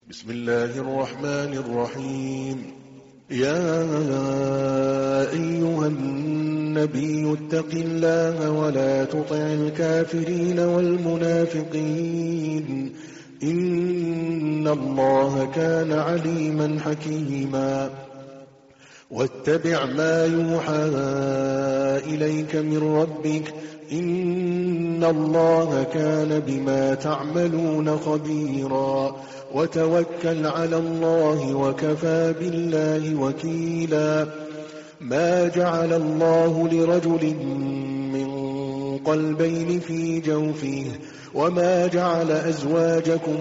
بسم الله الرحمن الرحيم. يا أيها النبي اتق الله ولا تطع الكافرين والمنافقين إن الله كان عليما حكيما. واتبع ما يوحى إليك من ربك إن الله كان بما تعملون خبيرا. وتوكل على الله وكفى بالله وكيلا. ما جعل الله لرجل من قلبين في جوفه وما جعل أزواجكم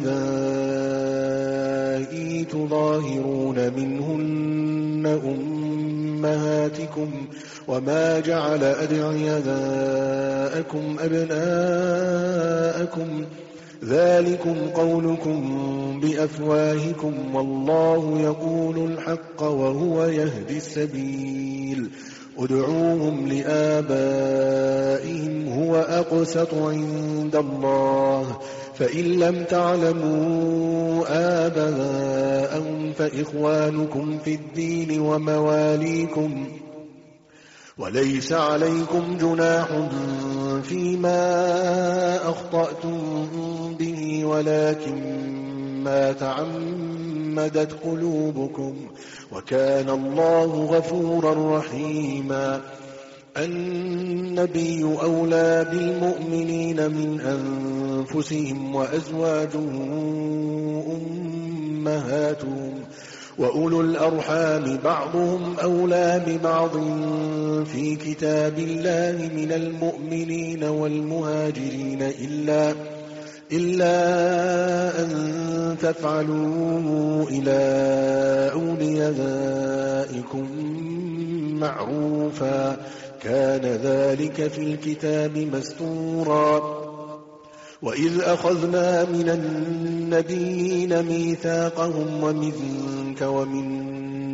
اللذائي تظاهرون منهن أمهاتكم وما جعل أدعياءكم أبناءكم ذلكم قولكم بأفواهكم والله يقول الحق وهو يهدي السبيل. ادعوهم لآبائهم هو أقسط عند الله فإن لم تعلموا آباءهم فإخوانكم في الدين ومواليكم وليس عليكم جناح فيما أخطأتم به ولكن ما تعمدت قلوبكم وكان الله غفورا رحيما. النبي أولى بالمؤمنين من أنفسهم وأزواجهم أمهاتهم وأولو الأرحام بعضهم أولى ببعض في كتاب الله من المؤمنين والمهاجرين إلا أن تفعلوا إلى أوليائكم معروفا كان ذلك في الكتاب مسطورا. وإذ أخذنا من النبيين ميثاقهم ومنك ومن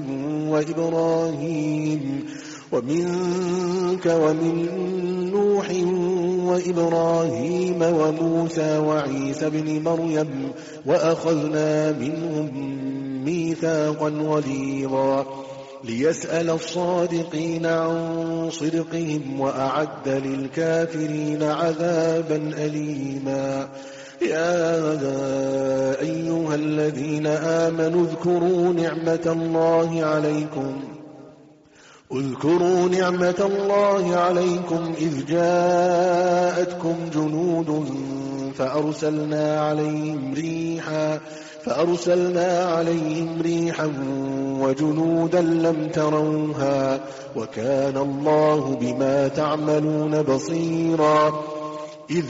نوح وإبراهيم وموسى وعيسى بن مريم وأخذنا منهم ميثاقا غليظا ليسأل الصادقين عن صدقهم وأعد للكافرين عذابا أليما. يا أيها الذين آمنوا اذكروا نعمة الله عليكم إذ جاءتكم جنود فأرسلنا عليهم ريحا وجنودا لم تروها وكان الله بما تعملون بصيرا. إذ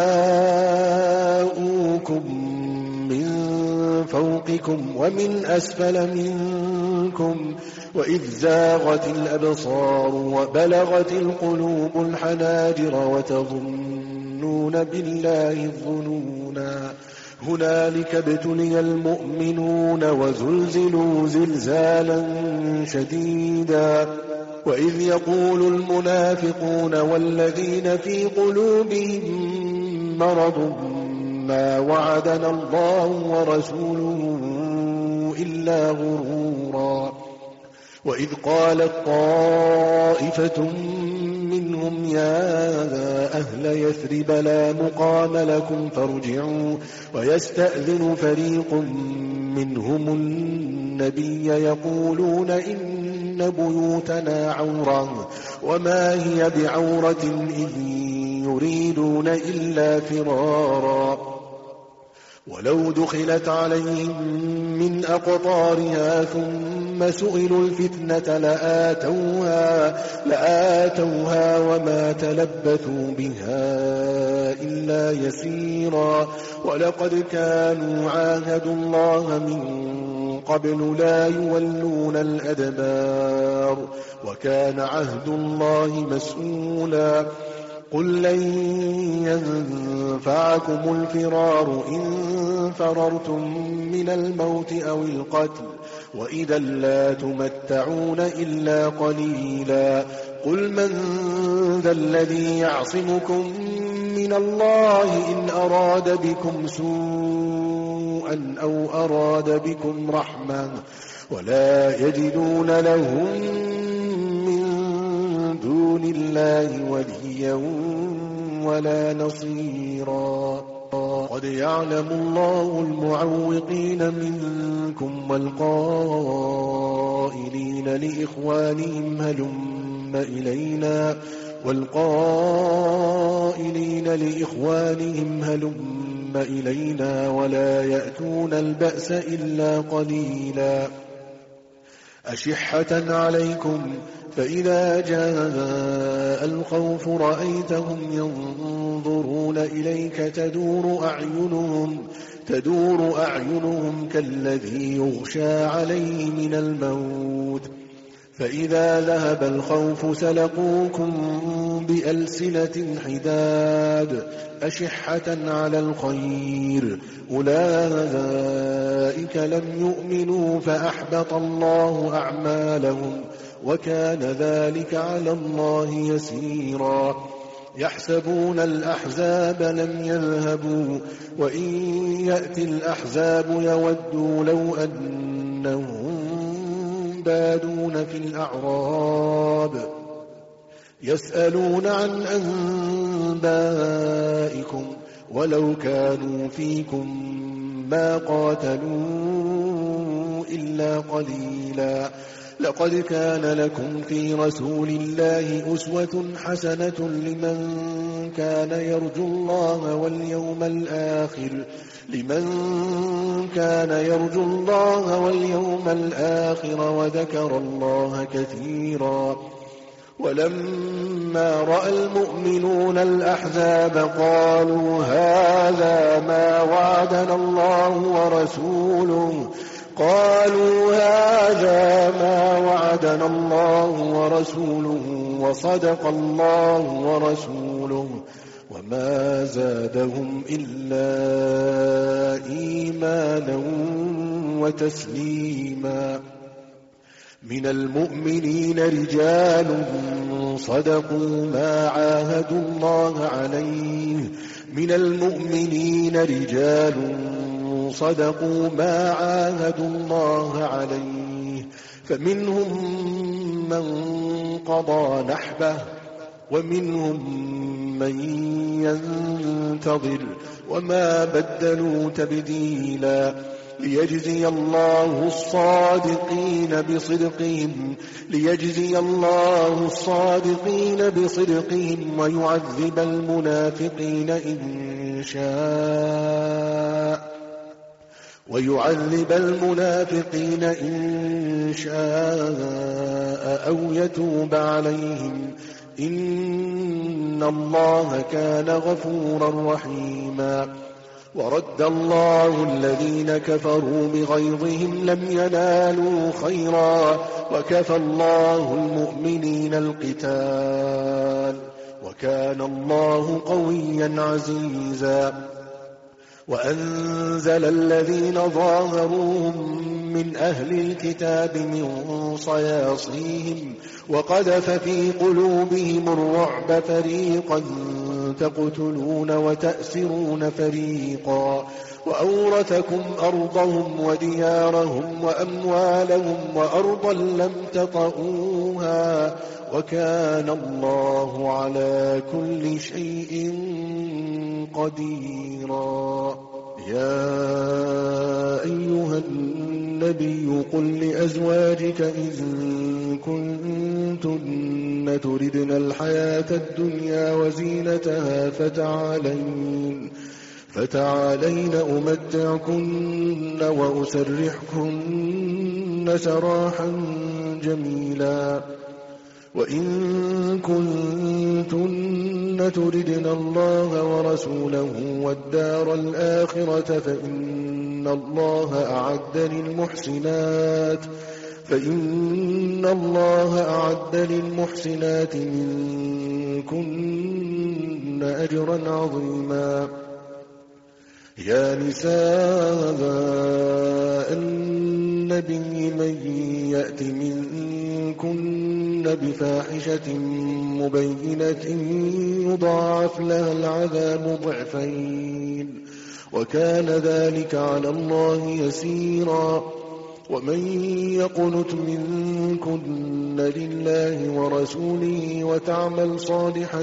جاءوكم من فوقكم ومن أسفل منكم وإذ زاغت الأبصار وبلغت القلوب الحناجر وتظنون بالله الظنونا. هنالك ابتلي المؤمنون وزلزلوا زلزالا شديدا. وإذ يقول المنافقون والذين في قلوبهم مرض ما وعدنا الله ورسوله إلا غرورا. وإذ قالت طائفة منهم يا أهل يثرب لا مقام لكم فارجعوا ويستأذن فريق منهم النبي يقولون إن بيوتنا عورة وما هي بعورة إن يريدون إلا فرارا. ولو دخلت عليهم من أقطارها ثم سئلوا الفتنة لآتوها وما تلبثوا بها إلا يسيرا. ولقد كانوا عاهدوا الله من قبل لا يولون الأدبار وكان عهد الله مسؤولا. قل لن ينفعكم الفرار إن فررتم من الموت أو القتل وإذا لا تمتعون إلا قليلا. قل من ذا الذي يعصمكم من الله إن أراد بكم سوءا سوءا أو أراد بكم رحمة ولا يجدون لهم من دون الله وليا ولا نصيرا. قد يعلم الله المعوقين منكم والقائلين لإخوانهم هلم إلينا ولا يأتون البأس إلا قليلا. أشحة عليكم فإذا جاء الخوف رأيتهم ينظرون إليك تدور أعينهم كالذي يغشى عليه من الموت فإذا ذهب الخوف سلقوكم بألسنة حداد أشحة على الخير أولئك لم يؤمنوا فأحبط الله أعمالهم وكان ذلك على الله يسيرا. يحسبون الأحزاب لم يذهبوا وإن يأتي الأحزاب يودوا لو أنهم بادون في الأعراب يسألون عن أنبائكم ولو كانوا فيكم ما قاتلوا إلا قليلا. لقد كان لكم في رسول الله أسوة حسنة لمن كان يرجو الله واليوم الآخر وذكر الله كثيرا. ولما رأى المؤمنون الأحزاب قالوا هذا ما وعدنا الله ورسوله وصدق الله ورسوله وما زادهم إلا إيمانا وتسليما. من المؤمنين رجال صدقوا ما عاهدوا الله عليه فمنهم من قضى نحبه ومنهم من ينتظر وما بدلوا تبديلا. ليجزي الله الصادقين بصدقهم ويعذب المنافقين إن شاء أو يتوب عليهم إن الله كان غفورا رحيما. ورد الله الذين كفروا بغيظهم لم ينالوا خيرا وكفى الله المؤمنين القتال وكان الله قويا عزيزا. وأنزل الذين ظاهروهم من أهل الكتاب من صياصيهم وقذف في قلوبهم الرعب فريقا تقتلون وتأسرون فريقا وأورثكم أرضهم وديارهم وأموالهم وأرضا لم تطئوها وكان الله على كل شيء قديرا. يا أيها النبي قل لأزواجك إن كنتن تردن الحياة الدنيا وزينتها فتعالين أمتعكن وأسرحكن سراحا جميلا. وإن كنتن تردن الله ورسوله والدار الآخرة فإن الله أعد للمحسنات منكن أجرا عظيما. يا نساء النبي من يأت منكن بفاحشة مبينة يضاعف لها العذاب ضعفين وكان ذلك على الله يسيرا. ومن يقنت منكن لله ورسوله وتعمل صالحا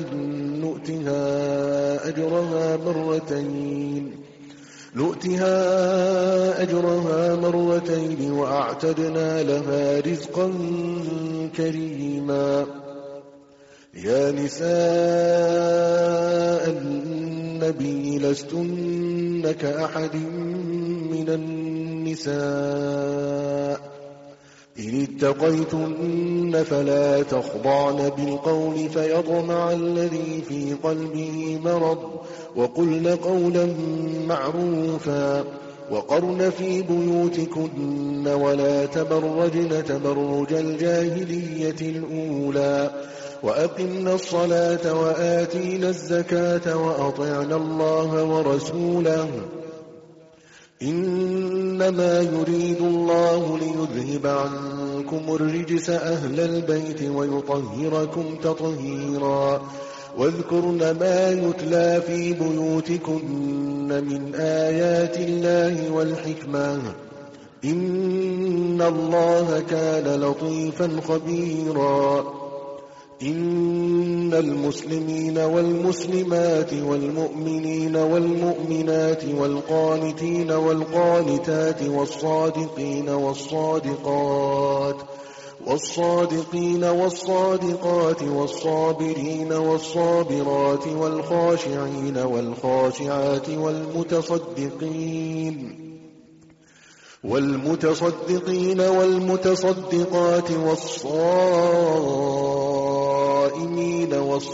نؤتها أجرها مرتين وأعتدنا لها رزقا كريما. يا نساء النبي لستن كأحد من النساء إن اتقيتن فلا تخضعن بالقول فيطمع الذي في قلبه مرض وقلن قولا معروفا وقرن في بيوتكن ولا تبرجن تبرج الجاهلية الأولى وأقمنا الصلاة وآتينا الزكاة وأطعنا الله ورسوله إنما يريد الله ليذهب عنكم الرجس أهل البيت ويطهركم تطهيرا. واذكرن ما يتلى في بيوتكن من آيات الله والحكمة إن الله كان لطيفا خبيرا. إن المسلمين والمسلمات والمؤمنين والمؤمنات والقانتين والقانتات والصادقين والصادقات والصابرين والصابرات والخاشعين والخاشعات والمتصدقين والمتصدقات والصائمين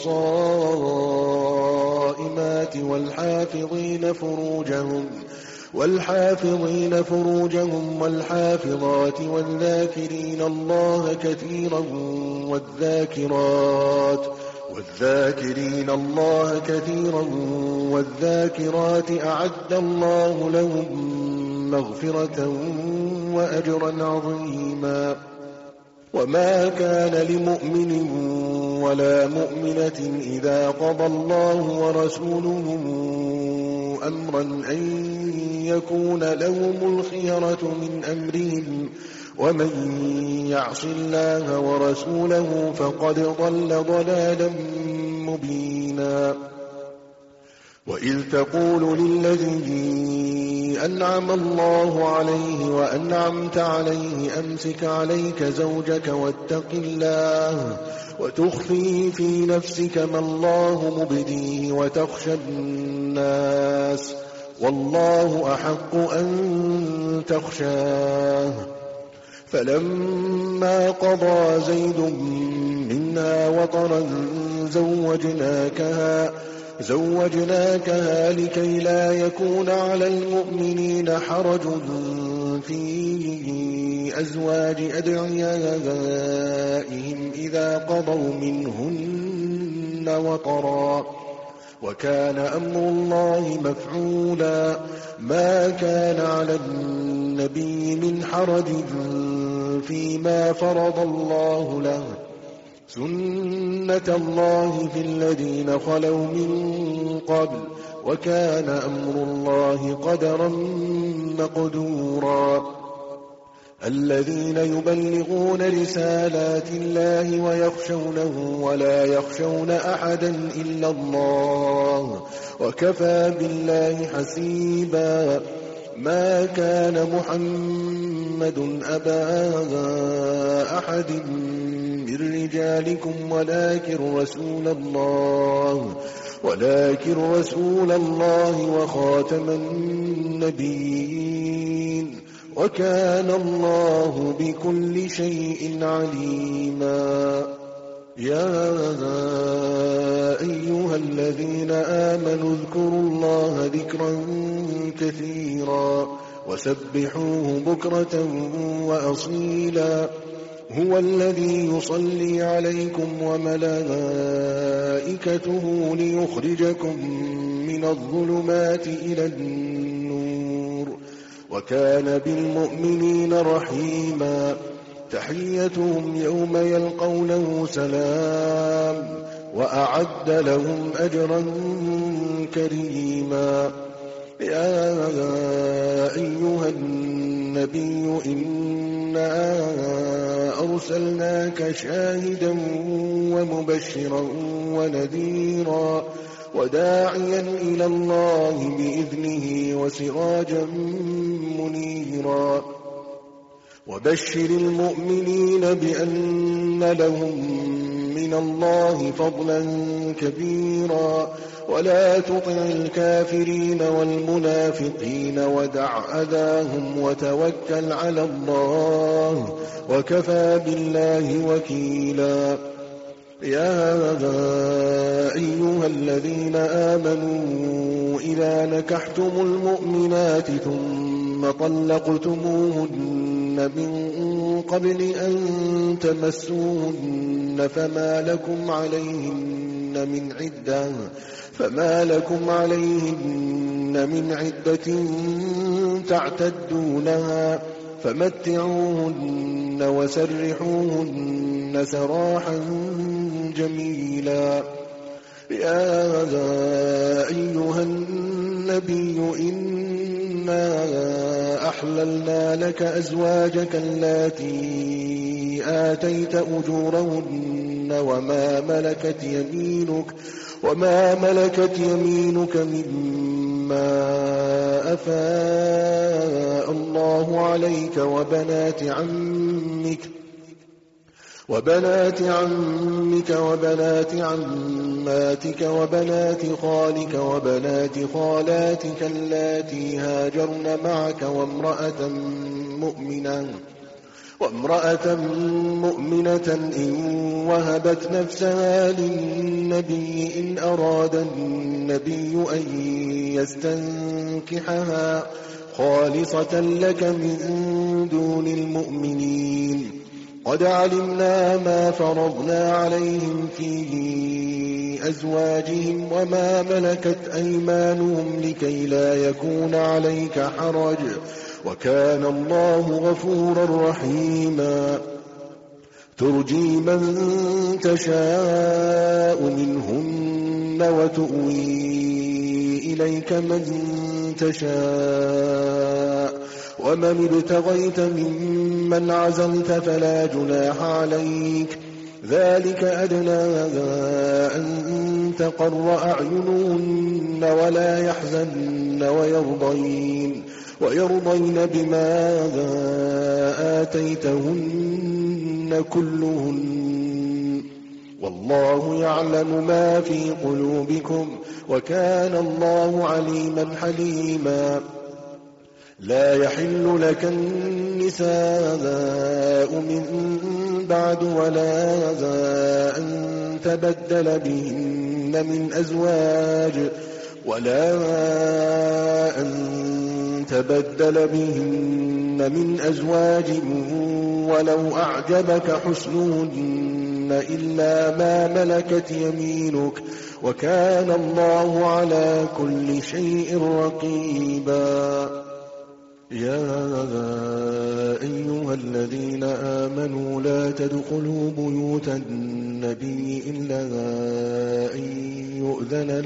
والصائمات والحافظين فروجهم والحافظات والذاكرين الله كثيرا والذاكرات أعد الله لهم مغفرة وأجرا عظيما. وما كان لمؤمن ولا مؤمنة إذا قضى الله ورسوله أمرا أن يكون لهم الخيرة من أمرهم ومن يعص الله ورسوله فقد ضل ضلالا مبينا. وإذ تقول للذي أنعم الله عليه وأنعمت عليه أمسك عليك زوجك واتق الله وتخفي في نفسك ما الله مبديه وتخشى الناس والله أحق أن تخشاه. فلما قضى زيد منها وطرا زوجناكها لكي لا يكون على المؤمنين حرج في أزواج أدعيائهم إذا قضوا منهن وطرا وكان أمر الله مفعولا. ما كان على النبي من حرج فيما فرض الله له سنة الله في الذين خلوا من قبل وكان أمر الله قدرا مقدورا. الذين يبلغون رسالات الله ويخشونه ولا يخشون أحدا إلا الله وكفى بالله حسيبا. ما كان محمد أبا أحد من رجالكم ولكن رسول الله وخاتم النبيين وكان الله بكل شيء عليما. يا أيها الذين آمنوا اذكروا الله ذكرا كثيرا وسبحوه بكرة وأصيلا. هو الذي يصلي عليكم وملائكته ليخرجكم من الظلمات إلى النور وكان بالمؤمنين رحيما. تحيتهم يوم يلقونه سلام وأعد لهم أجرا كريما. يا أيها النبي إنا أرسلناك شاهدا ومبشرا ونذيرا وداعيا إلى الله بإذنه وسراجا منيرا وبشر المؤمنين بأن لهم من الله فضلا كبيرا ولا تطع الكافرين والمنافقين ودع أذاهم وتوكل على الله وكفى بالله وكيلا يا أيها الذين آمنوا إذا نكحتم المؤمنات ثم طلقتموهن من قبل أن تمسوهن فما لكم عليهن من عدة تعتدونها فمتعوهن وسرحوهن سراحا جميلا يا أيها النبي إنا أحللنا لك أزواجك اللاتي آتيت أجورهن وما ملكت يمينك مما أفاء الله عليك وبنات عمك وبنات عماتك وبنات خالك وبنات خالاتك اللاتي هاجرن معك وامرأة مؤمنة إن وهبت نفسها للنبي إن أراد النبي أن يستنكحها خالصة لك من دون المؤمنين قد علمنا ما فرضنا عليهم في أزواجهم وما ملكت أيمانهم لكي لا يكون عليك حرج وكان الله غفورا رحيما ترجي من تشاء منهن وتؤوي إليك من تشاء ومن ابتغيت ممن عزلت فلا جناح عليك ذلك أدنى أن تقر أعينهن ولا يحزن ويرضين بما آتيتهن كلهن والله يعلم ما في قلوبكم وكان الله عليما حليما لا يحل لك النساء من بعد ولا أن تبدل بهن من أزواج ولو أعجبك حسنهن إلا ما ملكت يمينك وكان الله على كل شيء رقيبا يا أيها الذين آمنوا لا تدخلوا بيوت النبي إلا أن يؤذن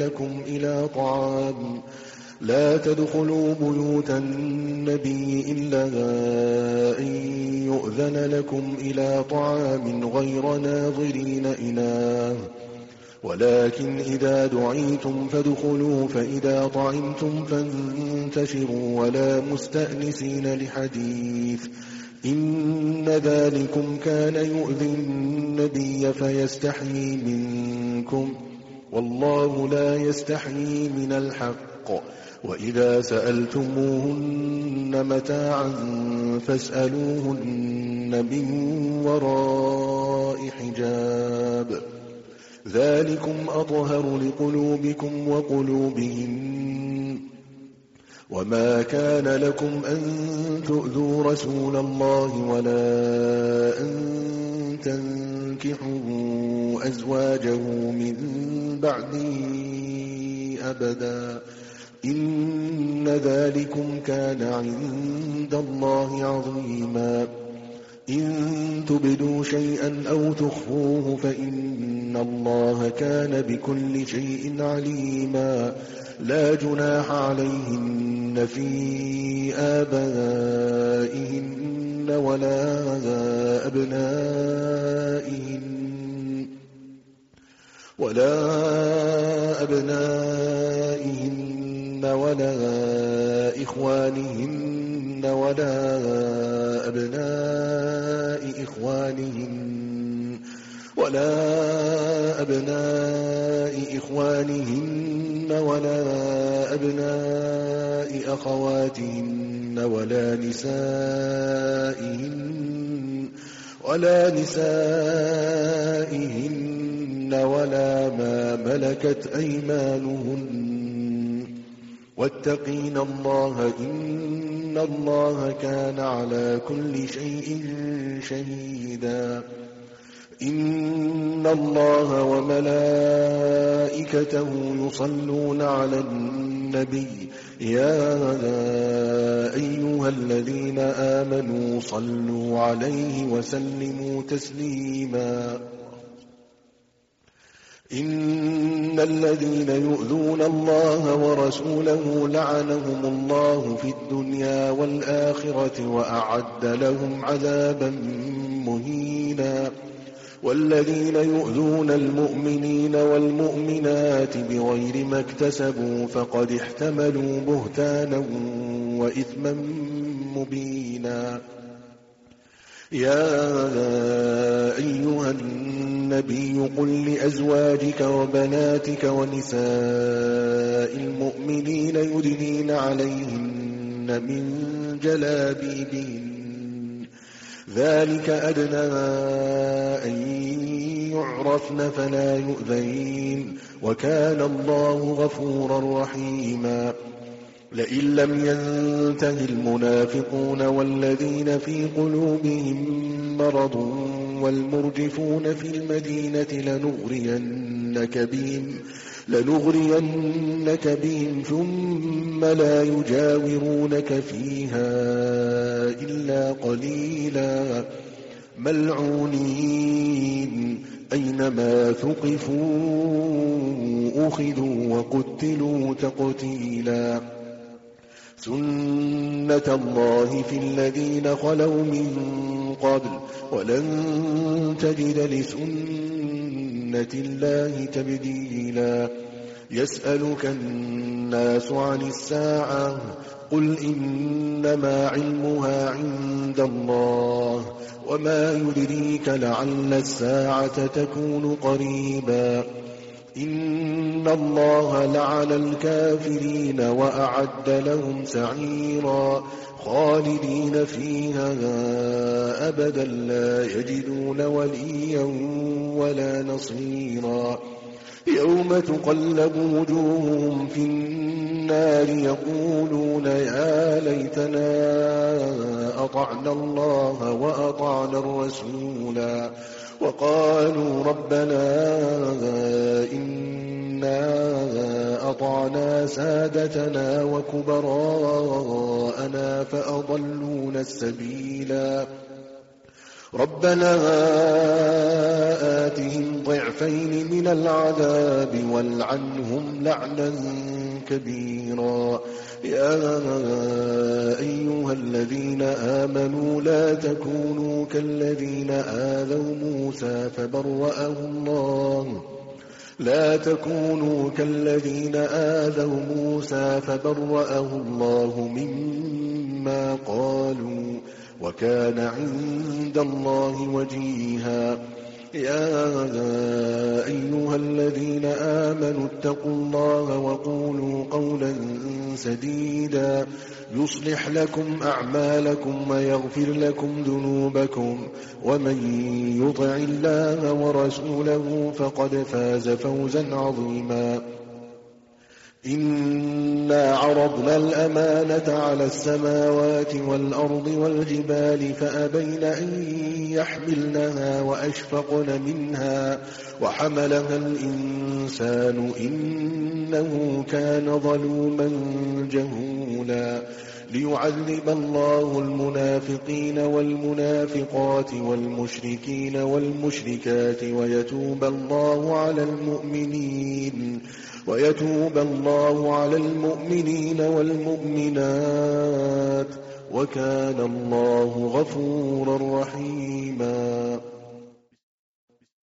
لكم إلى طعام غير ناظرين إناه ولكن إذا دعيتم فادخلوا فإذا طعمتم فانتشروا ولا مستأنسين لحديث إن ذلكم كان يؤذي النبي فيستحيي منكم والله لا يستحيي من الحق وإذا سألتموهن متاعا فاسألوهن من وراء حجاب ذلكم أطهر لقلوبكم وقلوبهم وما كان لكم أن تؤذوا رسول الله ولا أن تنكحوا أزواجه من بعده أبدا إن ذلكم كان عند الله عظيما إن تبدوا شيئا أو تخفوه فإن الله كان بكل شيء عليما. لا جناح عليهن في آبائهن ولا أبنائهن ولا إخوانهن ولا أبناء إخوانهن ولا أبناء أخواتهن ولا نسائهن ولا ما ملكت أيمانهن. واتقين الله إن الله كان على كل شيء شهيدا. إن الله وملائكته يصلون على النبي يا أيها الذين آمنوا صلوا عليه وسلموا تسليما. إن الذين يؤذون الله ورسوله لعنهم الله في الدنيا والآخرة وأعد لهم عذابا مهينا. والذين يؤذون المؤمنين والمؤمنات بغير ما اكتسبوا فقد احتملوا بهتانا وإثما مبينا. يا أيها النبي قل لأزواجك وبناتك ونساء المؤمنين يدنين عليهن من جلابيبهن ذلك أدنى أن يعرفن فلا يؤذين وكان الله غفورا رحيما. لئن لم ينته المنافقون والذين في قلوبهم مرض والمرجفون في المدينة لنغرينك بهم ثم لا يجاورونك فيها إلا قليلا ملعونين أينما ثقفوا أخذوا وقتلوا تقتيلا. سنة الله في الذين خلوا من قبل ولن تجد لسنة الله تبديلا. يسألك الناس عن الساعة قل إنما علمها عند الله وما يدريك لعل الساعة تكون قريبا. إن الله لعن الكافرين وأعد لهم سعيرا خالدين فيها أبدا لا يجدون وليا ولا نصيرا. يوم تقلب وجوههم في النار يقولون يا ليتنا أطعنا الله وأطعنا الرسولا وقالوا ربنا إنا أطعنا سادتنا وكبراءنا فأضلونا السبيلا. ربنا آتهم ضعفين من العذاب والعنهم لعنا كبيرا. يا أيها الذين آمنوا لا تكونوا كالذين آذوا موسى فبرأه الله مما قالوا وكان عند الله وجيها. يا أيها الذين آمنوا اتقوا الله وقولوا قولا سديدا يصلح لكم أعمالكم ويغفر لكم ذنوبكم ومن يطع الله ورسوله فقد فاز فوزا عظيما. إنا عرضنا الأمانة على السماوات والأرض والجبال فأبين أن يحملنها وأشفقن منها وحملها الإنسان إنه كان ظلوما جهولا. ليعذب الله المنافقين والمنافقات والمشركين والمشركات ويتوب الله على المؤمنين والمؤمنات وكان الله غفورا رحيما.